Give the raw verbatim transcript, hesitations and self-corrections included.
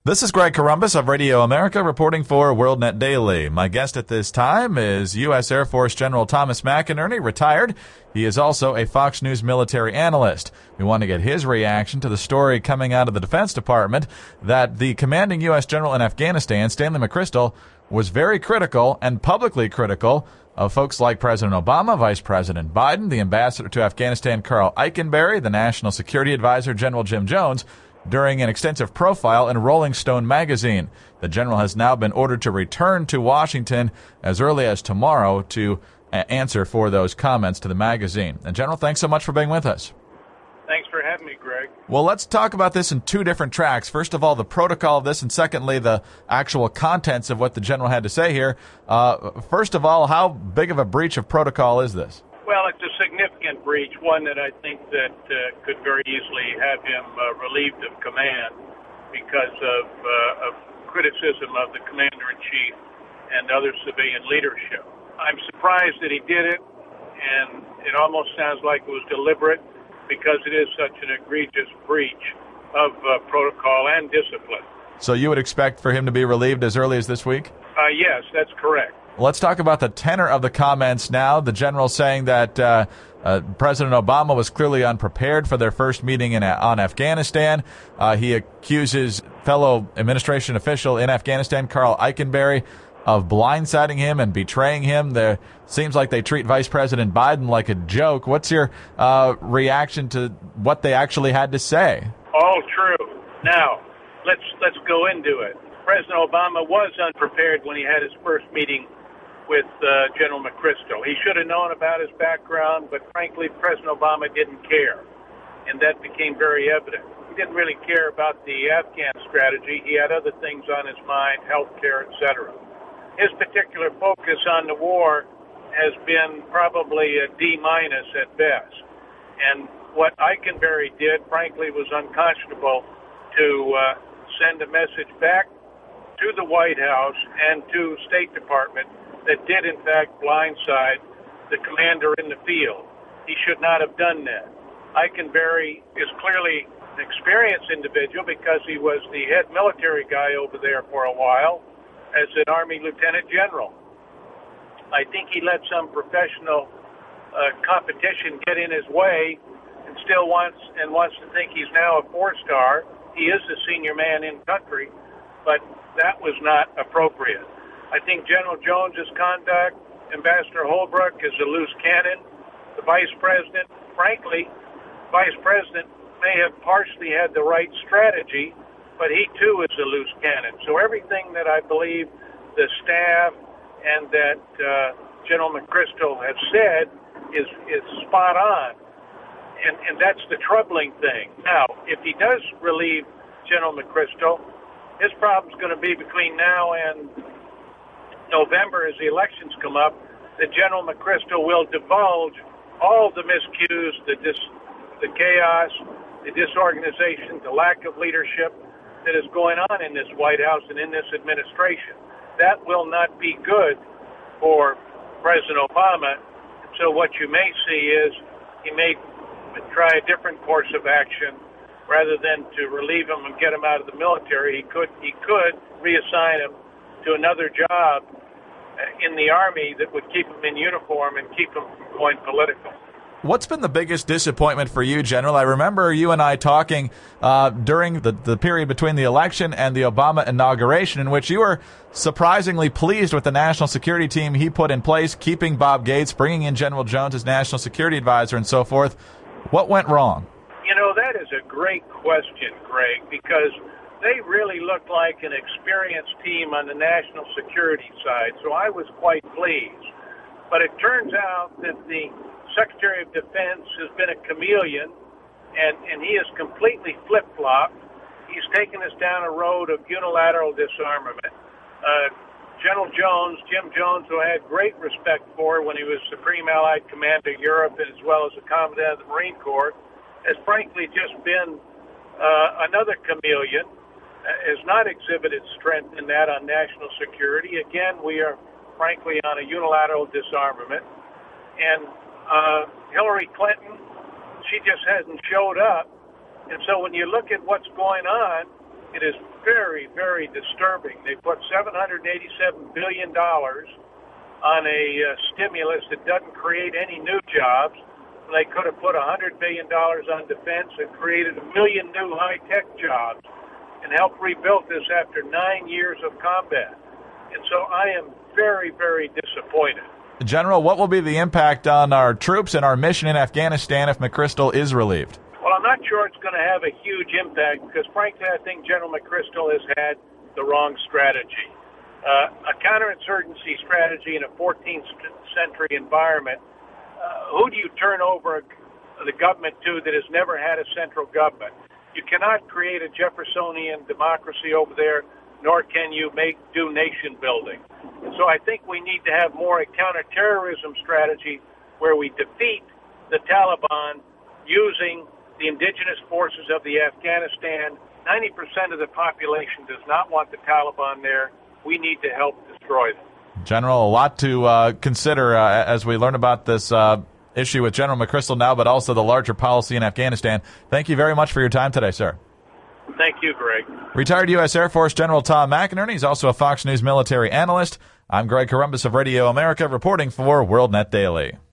This is Greg Corombos of Radio America reporting for WorldNet Daily. My guest at this time is U S Air Force General Thomas McInerney, retired. He is also a Fox News military analyst. We want to get his reaction to the story coming out of the Defense Department that the commanding U S general in Afghanistan, Stanley McChrystal, was very critical and publicly critical of folks like President Obama, Vice President Biden, the ambassador to Afghanistan, Karl Eikenberry, the National Security Advisor, General Jim Jones, during an extensive profile in Rolling Stone magazine. The general has now been ordered to return to Washington as early as tomorrow to uh, answer for those comments to the magazine. And General, thanks so much for being with us. Thanks for having me, Greg. Well, let's talk about this in two different tracks. First of all, the protocol of this, and secondly, the actual contents of what the general had to say here. Uh, first of all, how big of a breach of protocol is this? Well, it's a significant breach, one that I think that uh, could very easily have him uh, relieved of command because of, uh, of criticism of the commander-in-chief and other civilian leadership. I'm surprised that he did it, and it almost sounds like it was deliberate because it is such an egregious breach of uh, protocol and discipline. So you would expect for him to be relieved as early as this week? Uh, yes, that's correct. Let's talk about the tenor of the comments now. The general saying that uh, uh, President Obama was clearly unprepared for their first meeting in, on Afghanistan. Uh, he accuses fellow administration official in Afghanistan, Karl Eikenberry, of blindsiding him and betraying him. There seems like they treat Vice President Biden like a joke. What's your uh, reaction to what they actually had to say? All true. Now, let's let's go into it. President Obama was unprepared when he had his first meeting with uh, General McChrystal. He should have known about his background, but frankly, President Obama didn't care, and that became very evident. He didn't really care about the Afghan strategy. He had other things on his mind, health care, et cetera. His particular focus on the war has been probably a D minus at best. And what Eikenberry did, frankly, was unconscionable to uh, send a message back to the White House and to State Department that did, in fact, blindside the commander in the field. He should not have done that. Eikenberry is clearly an experienced individual because he was the head military guy over there for a while as an Army Lieutenant General. I think he let some professional uh, competition get in his way and still wants and wants to think he's now a four-star. He is the senior man in country, but that was not appropriate. I think General Jones's conduct, Ambassador Holbrooke is a loose cannon. The Vice President, frankly, Vice President may have partially had the right strategy, but he too is a loose cannon. So everything that I believe the staff and that uh, General McChrystal have said is is spot on, and and that's the troubling thing. Now, if he does relieve General McChrystal, his problem's going to be between now and November as the elections come up, that General McChrystal will divulge all the miscues, the dis, the chaos, the disorganization, the lack of leadership that is going on in this White House and in this administration. That will not be good for President Obama. So what you may see is he may try a different course of action rather than to relieve him and get him out of the military. He could he could reassign him to another job in the Army that would keep him in uniform and keep him from going political. What's been the biggest disappointment for you, General? I remember you and I talking uh, during the, the period between the election and the Obama inauguration, in which you were surprisingly pleased with the national security team he put in place, keeping Bob Gates, bringing in General Jones as national security advisor, and so forth. What went wrong? You know, that is a great question, Greg, because they really looked like an experienced team on the national security side, so I was quite pleased. But it turns out that the Secretary of Defense has been a chameleon, and, and he has completely flip-flopped. He's taken us down a road of unilateral disarmament. Uh, General Jones, Jim Jones, who I had great respect for when he was Supreme Allied Commander of Europe as well as the Commandant of the Marine Corps, has frankly just been uh, another chameleon, has not exhibited strength in that on national security. Again, we are frankly on a unilateral disarmament. And uh, Hillary Clinton, she just hasn't showed up. And so when you look at what's going on, it is very, very very disturbing. They put seven hundred eighty-seven billion dollars on a uh, stimulus that doesn't create any new jobs. They could have put one hundred billion dollars on defense and created a million new high-tech jobs and helped rebuild this after nine years of combat. And so I am very, very disappointed. General, what will be the impact on our troops and our mission in Afghanistan if McChrystal is relieved? Well, I'm not sure it's going to have a huge impact because, frankly, I think General McChrystal has had the wrong strategy. Uh, a counterinsurgency strategy in a fourteenth century environment, uh, who do you turn over the government to that has never had a central government? You cannot create a Jeffersonian democracy over there, nor can you make do nation building. And so I think we need to have more a counterterrorism strategy where we defeat the Taliban using the indigenous forces of the Afghanistan. ninety percent of the population does not want the Taliban there. We need to help destroy them. General, a lot to uh, consider uh, as we learn about this uh, issue with General McChrystal now, but also the larger policy in Afghanistan. Thank you very much for your time today, sir. Thank you, Greg. Retired U S Air Force General Tom McInerney is also a Fox News military analyst. I'm Greg Corombos of Radio America reporting for WorldNet Daily.